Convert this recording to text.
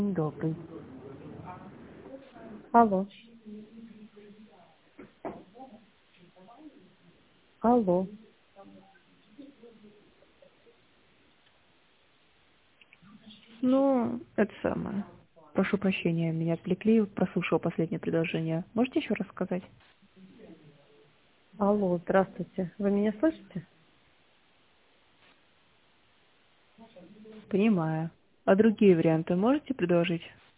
Добрый. Алло. Алло. Ну, это самое. Прошу прощения, меня отвлекли, прослушала последнее предложение. Можете еще раз сказать? Алло, здравствуйте. Вы меня слышите? Понимаю. А другие варианты можете предложить?